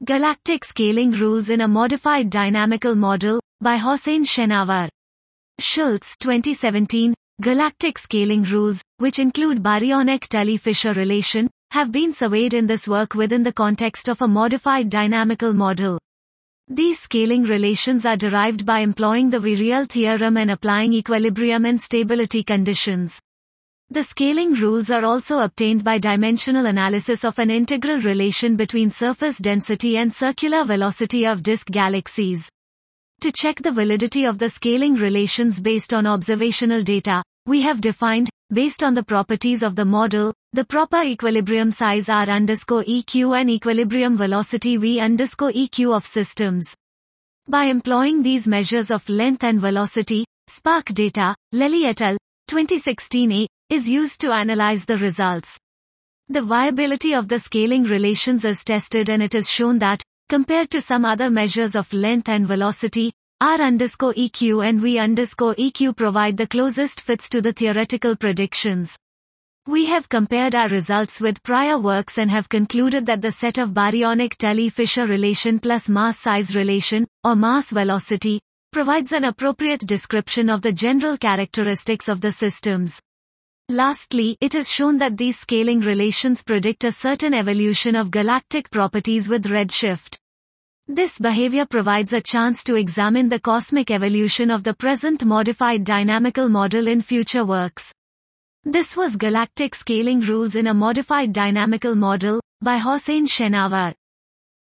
Galactic Scaling Rules in a Modified Dynamical Model, by Hossein Shenawar. Schultz, 2017. Galactic scaling rules, which include baryonic-Tully-Fisher relation, have been surveyed in this work within the context of a modified dynamical model. These scaling relations are derived by employing the Virial theorem and applying equilibrium and stability conditions. The scaling rules are also obtained by dimensional analysis of an integral relation between surface density and circular velocity of disk galaxies. To check the validity of the scaling relations based on observational data, we have defined, based on the properties of the model, the proper equilibrium size R_eq and equilibrium velocity V_eq of systems. By employing these measures of length and velocity, SPARC data, Lely et al., 2016a, is used to analyze the results. The viability of the scaling relations is tested and it is shown that, compared to some other measures of length and velocity, R_eq and V_eq provide the closest fits to the theoretical predictions. We have compared our results with prior works and have concluded that the set of baryonic-Tully-Fisher relation plus mass-size relation, or mass-velocity, provides an appropriate description of the general characteristics of the systems. Lastly, it is shown that these scaling relations predict a certain evolution of galactic properties with redshift. This behavior provides a chance to examine the cosmic evolution of the present modified dynamical model in future works. This was Galactic Scaling Rules in a Modified Dynamical Model, by Hossein Shenawar.